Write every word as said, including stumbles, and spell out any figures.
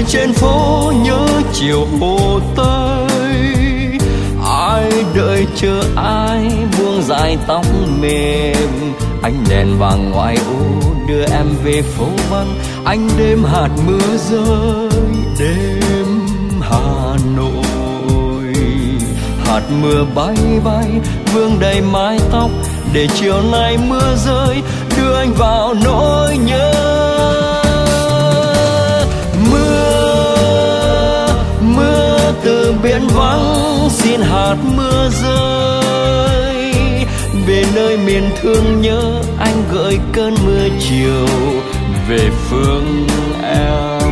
trên phố nhớ chiều Hồ Tây. Ai đợi chờ ai buông dài tóc mềm, ánh đèn vàng ngoài ô đưa em về phố vắng. Anh đêm hạt mưa rơi, đêm Hà Nội. Hạt mưa bay bay vương đầy mái tóc, để chiều nay mưa rơi đưa anh vào nỗi nhớ. Mưa mưa từ biển vắng xin hạt mưa rơi, về nơi miền thương nhớ anh gợi cơn mưa chiều về phương em.